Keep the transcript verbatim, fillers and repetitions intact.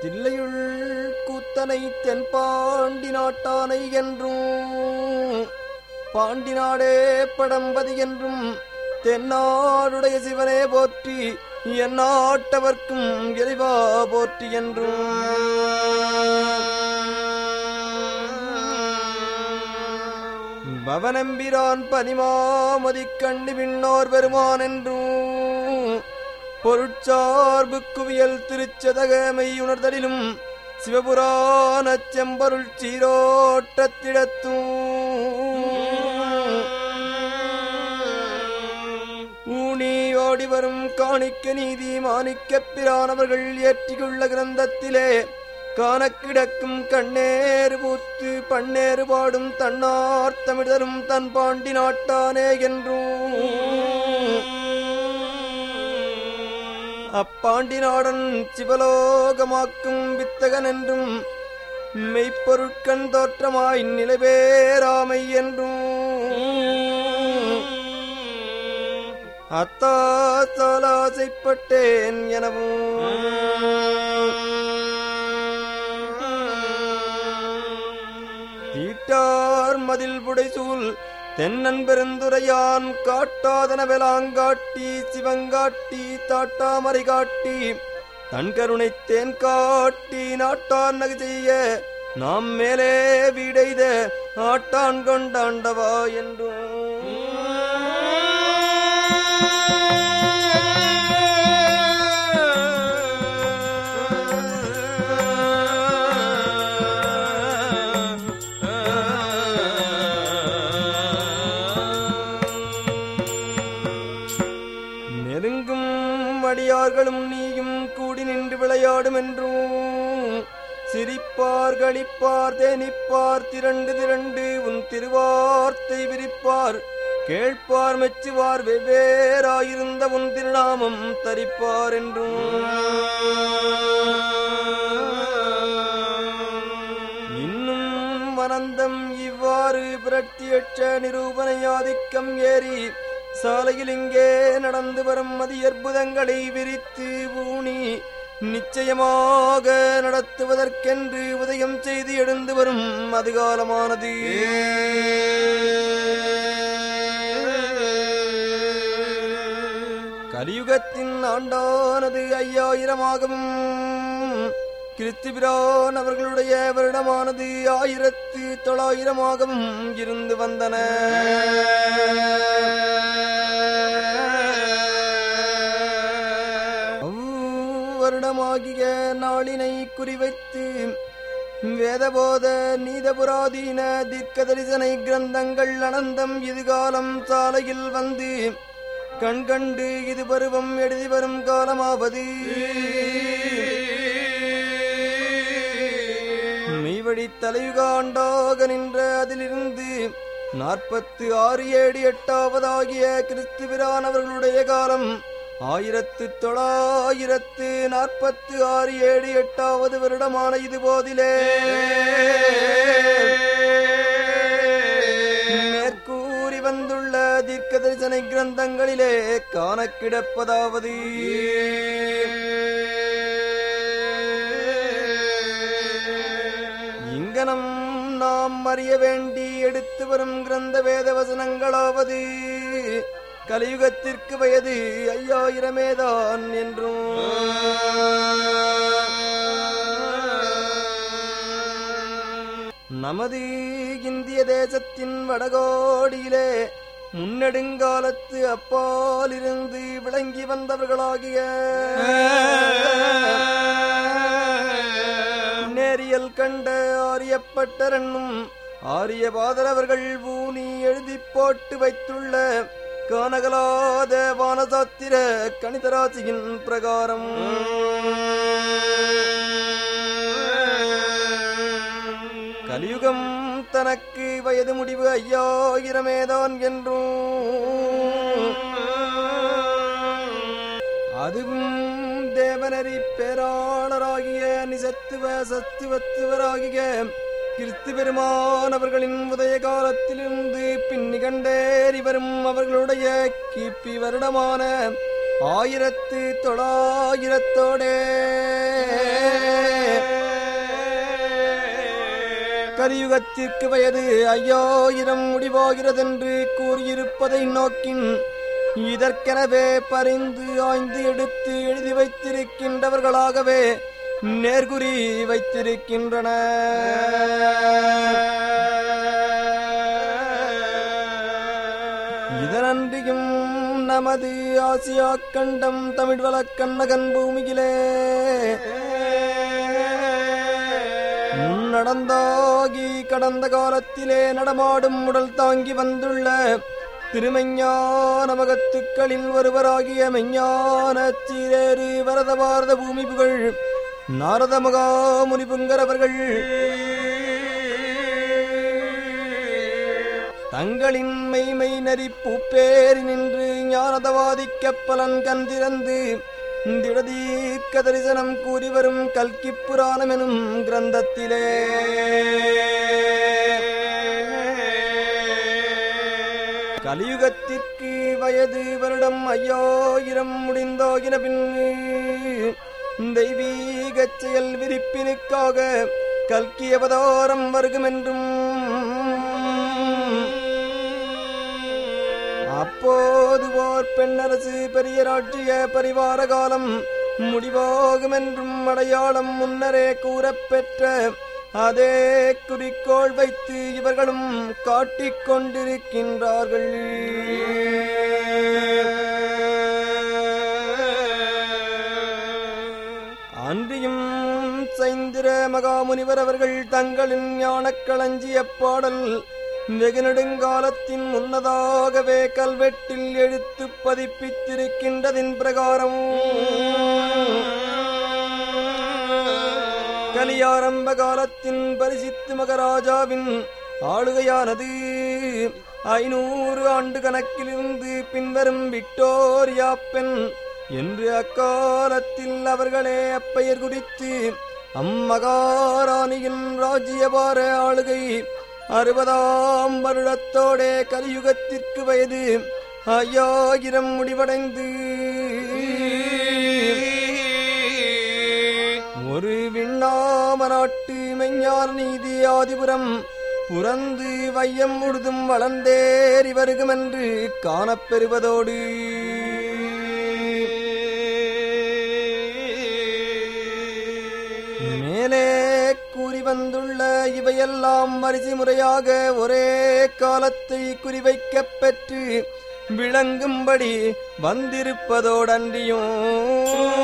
தில்லையுள் கூத்தனை தென்பாண்டி நாட்டானை என்றும் பாண்டி நாடே படம்பதி என்றும் தென்னாடுடைய சிவனே போற்றி எந்நாட்டவர்க்கும் இறைவா போற்றி என்றும் பவனம்பிரான் பதிமாமதி கண்ணி விண்ணோர் பெருமான் என்றும் பொருட்சார்பு குவியல் திருச்சதகமை உணர்தலிலும் சிவபுராண செம்பருள் சீரோட்டத்திடத்தும் ஊனி ஓடி வரும் காணிக்க நீதி மாணிக்கப் பிரானவர்கள் ஏற்றியுள்ள கிரந்தத்திலே காணக்கிடக்கும் கண்ணேறு பூத்து பன்னேறு பாடும் தன்னார் தமிழரும் தன் பாண்டி நாட்டானே என்றும் அப்பாண்டி நாடன் சிவலோகமாக்கும் வித்தகன் என்றும் மெய்ப்பொருட்கண் தோற்றமாய் நிலைபேராமை என்றும் அத்தாசாலாசைப்பட்டேன் எனவும் தீட்டார் மதில் புடைசூல் தென்னன் பெருந்துரையான் காட்டாதன வெலாங்காட்டி சிவங்காட்டி தாட்டாமரை காட்டி தன் கருணை தேன் காட்டி நாட்டான் நகை செய்ய நாம் மேலே வீடைத ஆட்டான் கொண்டாண்டவா என்றும் அடியார்களும் நீயும் கூடி நின்று விளையாடும் என்றும் சிரிப்பார் களிப்பார் தேனிப்பார் திரண்டு திரண்டு உன் திருவார்த்தை விரிப்பார் கேட்பார் மெச்சுவார் வெவ்வேறாயிருந்த உன் திருநாமம் தரிப்பார் என்றும் இன்னும் வனந்தம் இவ்வாறு பிரத்தியட்ச நிரூபணை ஆதிக்கம் ஏறி சாலையில் இங்கே நடந்து வரும் அதியற்புதங்களை விரித்து ஊனி நிச்சயமாக நடத்துவதற்கென்று உதயம் செய்து எழுந்து வரும் அதிகாலமானது கலியுகத்தின் ஆண்டானது ஐயாயிரமாகவும் கிறிஸ்துபிரான் அவர்களுடைய வருடமானது ஆயிரத்து தொள்ளாயிரமாகவும் இருந்து வந்தன. வருடமாகிய நாளினை குறிவைத்து வேதபோத நீதபுராதீன தீர்க்க தரிசனை கிரந்தங்கள் அனந்தம் இதுகாலம் சாலையில் வந்து கண்கண்டு இது பருவம் எழுதி வரும் காலமாவது மெய்வழி தலையுகாண்டாக நின்ற அதிலிருந்து நாற்பத்து ஆறு ஏழு எட்டாவதாகிய கிறிஸ்துபிரான் அவர்களுடைய காலம் ஆயிரத்து தொள்ளாயிரத்து நாற்பத்து ஆறு ஏழு எட்டாவது வருடமான இது போதிலே மேற்கூறி வந்துள்ள தீர்க்க தரிசனை கிரந்தங்களிலே காண கிடப்பதாவது இங்கனம் நாம் அறிய வேண்டி எடுத்து வரும் கிரந்த வேத வசனங்களாவது கலியுகத்திற்கு வயது ஐயாயிரமேதான் என்றும் நமது இந்திய தேசத்தின் வடகோடியிலே முன்னெடுங்காலத்து அப்பாலிருந்து விளங்கி வந்தவர்களாகிய நேரியல் கண்ட ஆரியப்பட்டரன்னும் ஆரியபாதரவர்கள் ஊனி எழுதி போட்டு வைத்துள்ள கானகலாத வானசாத்திர கணிதராசியின் பிரகாரம் கலியுகம் தனக்கு வயது முடிவு ஐயாயிரமேதான் என்றும் அதுவும் தேவனரி பேராளராகிய நிசத்துவ சத்துவத்துவராகிய கிறிஸ்து பெருமான் அவர்களின் உதய காலத்திலிருந்து பின்னிகண்டேறி வரும் அவர்களுடைய கிபி வருடமான ஆயிரத்து தொள்ளாயிரத்தோடே கலியுகத்திற்கு வயது ஐயாயிரம் முடிவாகிறதென்று கூறியிருப்பதை நோக்கின் இதற்கெனவே பறிந்து ஆய்ந்து எடுத்து எழுதி வைத்திருக்கின்றவர்களாகவே நேர்குறி வைத்திருக்கின்றன. இதனன்றியும் நமது ஆசியா கண்டம் தமிழ் வளக்கண்ணகன் பூமியிலே நடந்தாகி கடந்த காலத்திலே நடமாடும் உடல் தாங்கி வந்துள்ள திருமெஞ்ஞான மகத்துக்களில் ஒருவராகிய மெஞ்ஞான சீரேறு வரத பாரத பூமி புகழ் நாரத மகாமுனி புங்கரவர்கள் தங்களின் மெய்மை நெறி பூப்பேறி நின்று ஞானதவாதிக்க பலன் கந்திறந்து திடதீக்க தரிசனம் கூறி வரும் கல்கி புராணம் எனும் கிரந்தத்திலே கலியுகத்திற்கு வயது வருடம் ஐயாயிரம் முடிந்தோகின பின் தெய்வீக செயல் விரிப்பினுக்காக கல்கி அவதாரம் வருகுமென்றும் அப்போது ஓர் பெண்ணரசு பெரியராட்சிய பரிவார காலம் முடிவாகுமென்றும் அடையாளம் முன்னரே கூறப்பெற்ற அதே குறிக்கோள் வைத்து இவர்களும் காட்டிக் கொண்டிருக்கின்றார்கள். அன்றியும் சைந்திர மகாமுனிவர் அவர்கள் தங்களின் ஞானக்களஞ்சிய பாடல் வெகு நெடுங்காலத்தின் முன்னதாகவே கல்வெட்டில் எழுத்து பதிப்பித்திருக்கின்றதின் பிரகாரம் கலியாரம்ப காலத்தின் பரிசித்து மகாராஜாவின் ஆளுகையானது ஐநூறு ஆண்டு கணக்கிலிருந்து பின்வரும் விக்டோரியா பெண் என்று அக்காலத்தில் அவர்களே அப்பெயர் குறித்து அம்மகாராணியின் ராஜ்யபார ஆளுகை அறுபதாம் வருடத்தோடே கலியுகத்திற்கு வயது ஐயாயிரம் முடிவடைந்து ஒரு விண்ணாமநாட்டு மெஞ்ஞான நீதி ஆதிபுரம் புரந்து வையம் முழுதும் வளர்ந்தேறி வருகுமென்று காணப்பெறுவதோடு மேலே கூறி வந்துள்ள இவையெல்லாம் வரிசை முறையாக ஒரே காலத்தை குறிவைக்கப் பெற்று விளங்கும்படி வந்திருப்பதோடன்றியும்